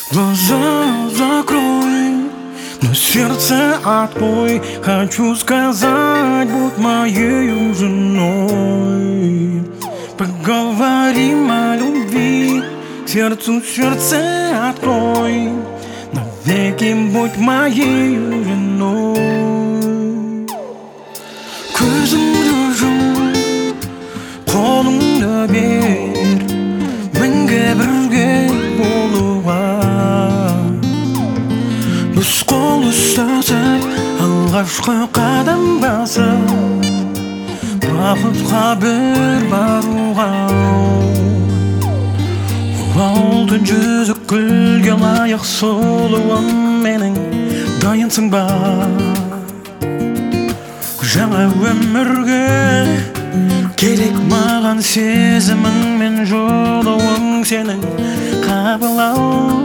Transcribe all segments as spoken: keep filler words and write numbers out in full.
Глаза закрой, но сердце открой. Хочу сказать, будь моею женой. Поговорим о любви, сердцу сердце открой. Навеки будь моею женой. Көзіңді жұм, қолыңды бер, мәңгі бірге болуға. Біз қол ұстасып, алғашқы қадам басып, бақытқа бір баруға. Алтын жүзік гүлге лайық сұлуым менің, дайынсың ба жаңа өмірге? Керек маған сезімің мен жолуың сенің қабылау.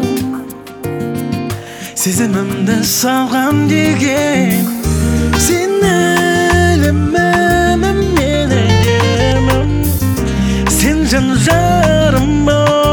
Сезімімді салған деген сен әлемім, мен әлемім, сен жан жарым.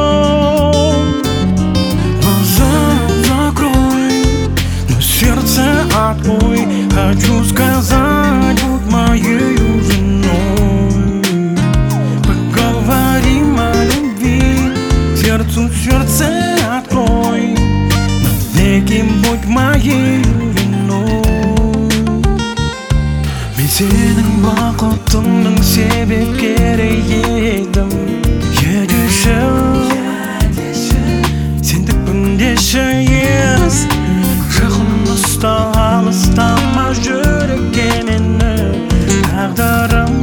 Глаза закрой, но сердце открой. Хочу сказать, будь моею женой. Поговорим о любви, сердцу сердце открой. Навеки будь моей женой. Мен сенің бақытыңның себепкері едім. Едеші, сендікпін деші, yes. Жақын ұста, алыстама жүрекке мені. Тағдырым,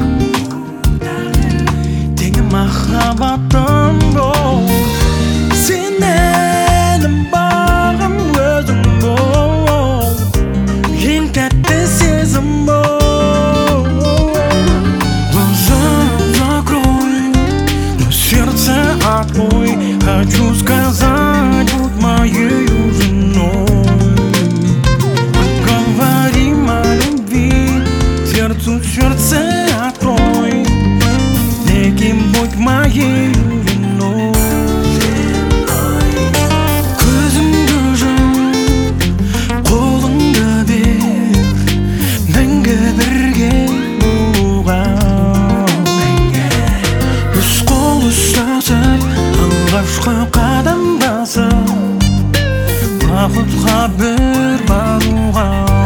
теңі махаббатым бол. Сен әлім бағым, өзің бол. Ең тәтті сезім бол. Глаза закрой, но сердце открой. Хочу сказать, будь моею женой. Поговорим о любви, сердцу сердце открой. Навеки будь моей женой. Көзіңді жұм, қолыңды бер, мәңгі бірге болуға. Біз қол ұстасып, алғашқы қадам басып, бақытқа бір баруға.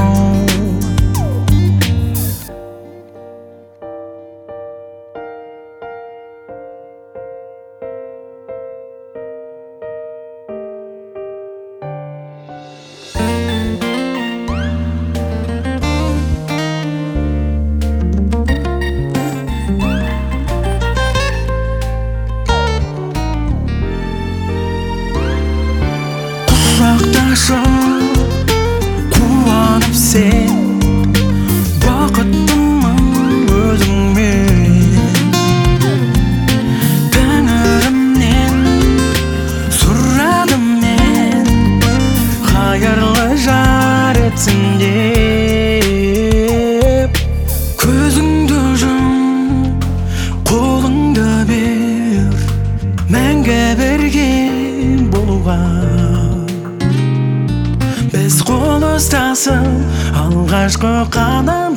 Құшақташып, қуанып сен, бақыттымын өзіңмен. Тәңірімнен сұрадым мен, қайырлы жар етсін деп. Көзіңді жұм, қолыңды бер, мәңгі бірге болуға. Біз қол ұстасып, алғашқы қадам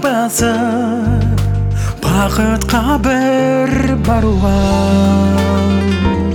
басып, бақытқа бір баруға.